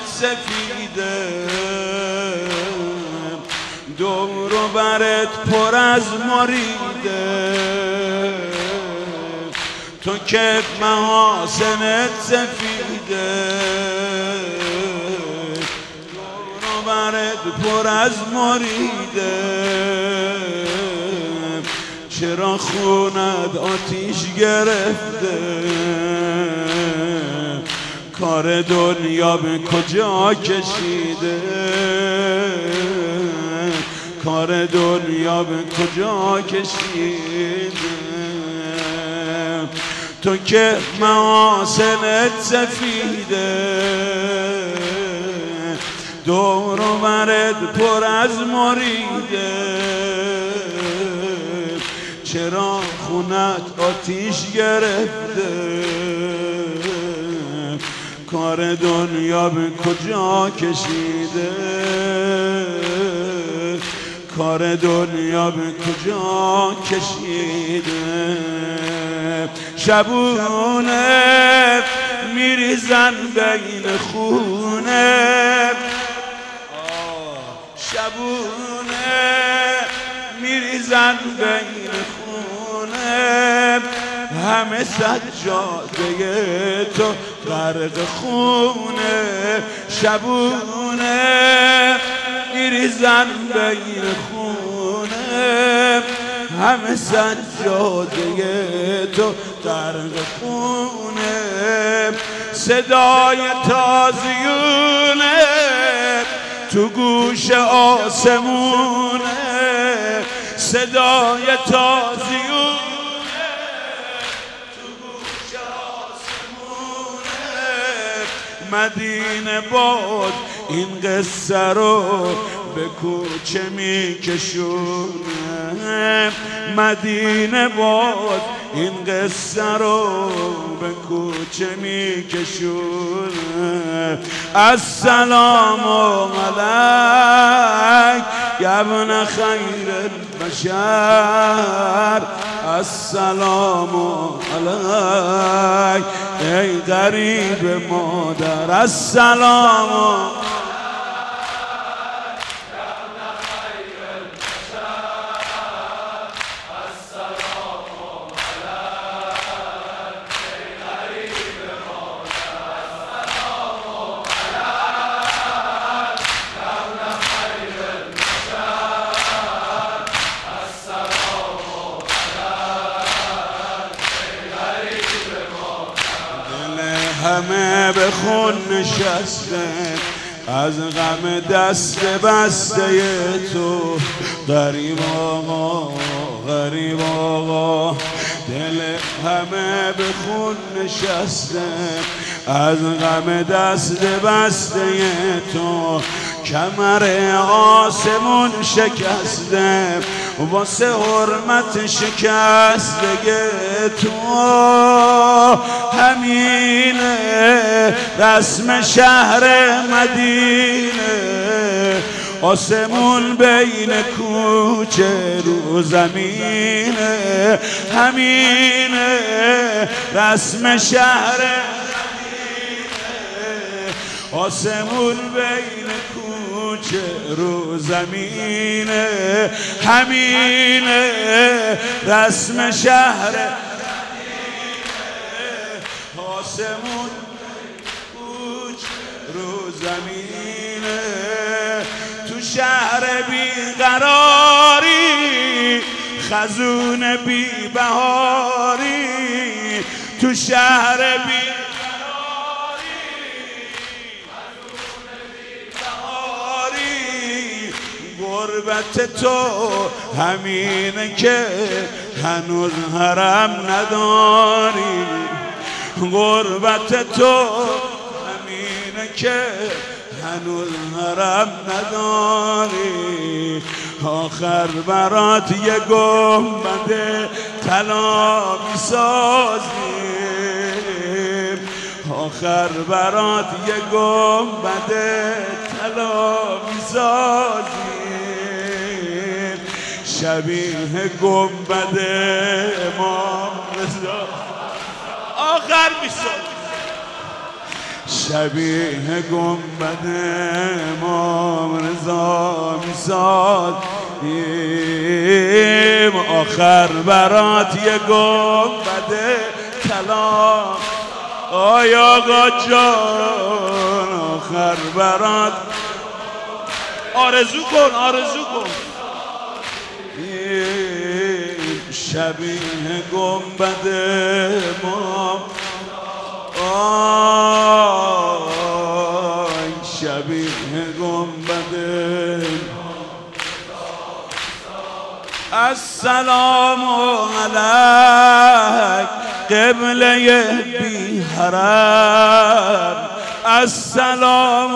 سفیده دور و برت پر از مریده تو که محاسنت سفیده دور و برت پر از مریده چرا خونت آتیش گرفته کار دنیا به کجا کشیده کار دنیا به کجا کشیده تو که محاسنت سفیده دور و برت پر از مریده چرا خونت آتیش گرفته کار دنیا به کجا کشیده کار دنیا به کجا کشیده شبونه میریزن بین خونه شبونه میریزن بین خونه همه سجاده تو غرق خونه شبونه میریزن بین خونه همه سجاده تو غرق خونه صدای تازیونه تو گوش آسمونه صدای تازیونه تو گوش آسمونه مدینه باد این قصه رو به کوچه میکشونه مدینه باد این قصه رو به کوچه میکشونه السلام علیک یا ابن خیر البشر السلام علیک ای غریب مادر السلام همه به خون نشسته از غم دست بسته تو غریب آقا غریب آقا دل همه به خون نشسته از غم دست بسته تو کمر آسمون شکسته واسه حرمت شکسته تو همینه رسم شهر مدینه آسمون بین کوچه رو زمینه همینه رسم شهر مدینه آسمون بین کوچه رو زمینه همینه رسم شهر آسمون کوچ رو زمینه تو شهر بیقراری خزون بی بهاری تو شهر بیقراری خزون بی بهاری غربت تو همینه که هنوز حرم نداری غربت تو همینه که هنوز حرم نداری آخر برات یه گنبد طلا میسازیم آخر برات یه گنبد طلا میسازیم شبیه گنبد امام رضا آخر میسازیم شبیه گنبد امام رضا میسازیم آخر برات یه گنبد کلام آی آقا جان آخر برات آرزو کن شبیه گنبد امام آی شبیه گنبد السلام علیک قبله بی حرم السلام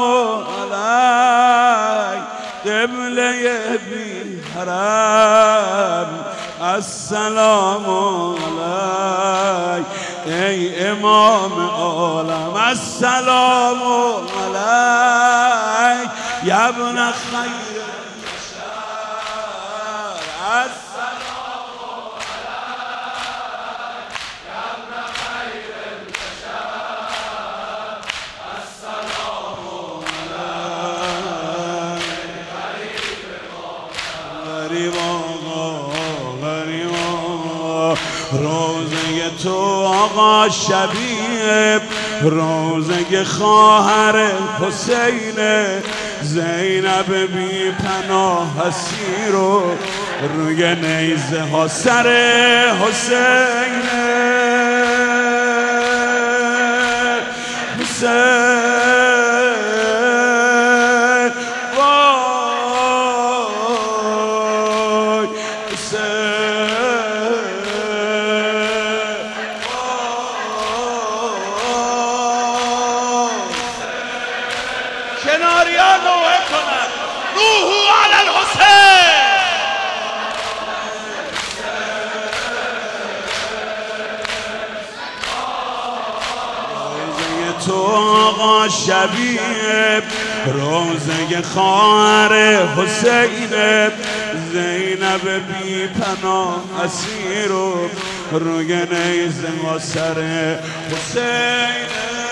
علیک قبله بی حرم السلام علیک ای امام عالم السلام علیک یا ابن خیر روزه تو آقا شبیه روزه خواهر حسین زینب بی پناه اسیر و روی نیزه ها سر حسین وای کناریان نوعه کنند روحو علی الحسین روزه تو آقا شبیه روزه خواهر حسین زینب بی پناه اسیر و روی نیزه ها سر حسین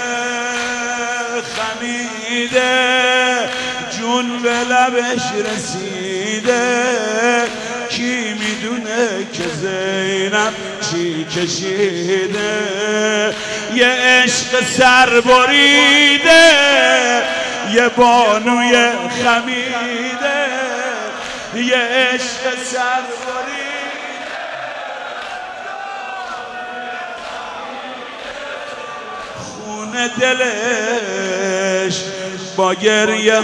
خمیده جون به لبش رسیده کی میدونه که زینب چی کشیده یه عشق سر بریده یه بانوی خمیده یه عشق سر بریده خون دلش با گریه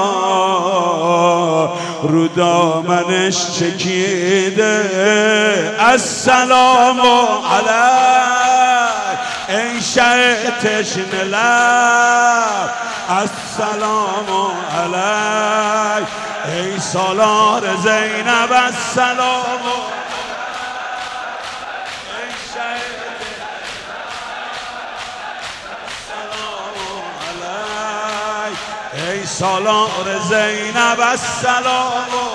ها رو دامنش چکیده السلام علیک ای شه تشنه لب السلام علیک ای سالار زینب السلام ای شه ای سالار زینب السلام